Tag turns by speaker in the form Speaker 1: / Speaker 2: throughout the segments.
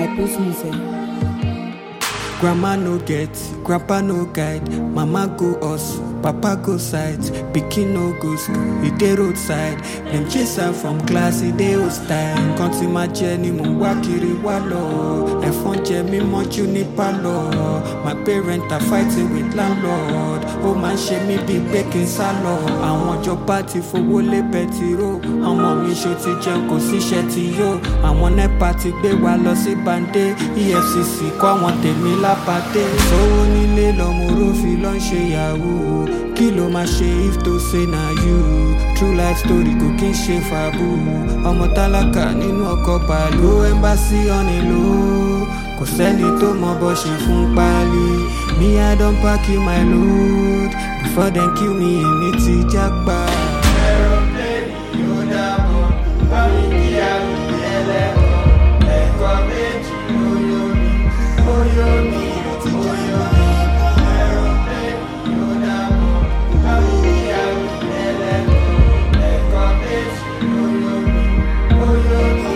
Speaker 1: post me say.
Speaker 2: Grandma no get, grandpa no guide. Mama go us, papa go sight. Pikin no go school, he dey roadside. Dem chase am from class, he dey hostile. Nǹkan tí máa jẹ ni mò ń wá kiri wá lọ. Ẹ̀fọn jẹ mí mọ́jú ní pálọ̀. My parents are fighting with landlord. Ó máa ń ṣe mí bíi pé kí n sá lọ. Àwọn ìjọba ti fowó lé bẹtiró. Ọmọ mi ṣo ti jẹun kò síṣẹ́ ti yó. Àwọn NEPA ti gbé wa lọ sí bande. EFCC kọ́ àwọn tèmi lápàdé. Sówó nílé lọ́mọ orófin ló ń ṣe yahoo. Kí ló máa ṣe if to say na you? True life story kò kí n ṣe fàbù. Ọmọ tálákà nínú ọkọ̀ bàálù. Embassy on a low. Kò sẹ́ni tó mọ bó ṣe fún páálí. Me I don pack in my load. Before dem kill me èmi ti jápa.
Speaker 3: Aeroplane yóò dábọ̀, bámi kí àrùn ẹlẹ́kọ̀ọ́. Ẹ̀kọ́ méjì oyó mi, oyó mi, oyó mi. Aeroplane yóò dábọ̀, bámi kí àrùn ẹlẹ́kọ̀ọ́. Ẹ̀kọ́ méjì oyó mi, oyó mi, oyó mi.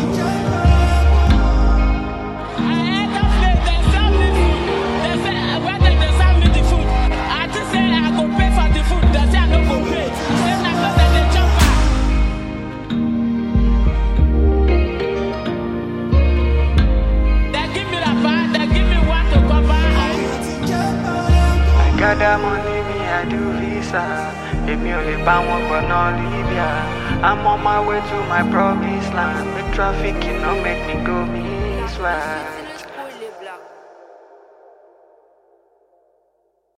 Speaker 2: Gather money, me I do visa. Èmi ò lè bá wọn gbọ̀nà Libya. I'm on my way to my promised land. Make traffic, you know, make me go miss right.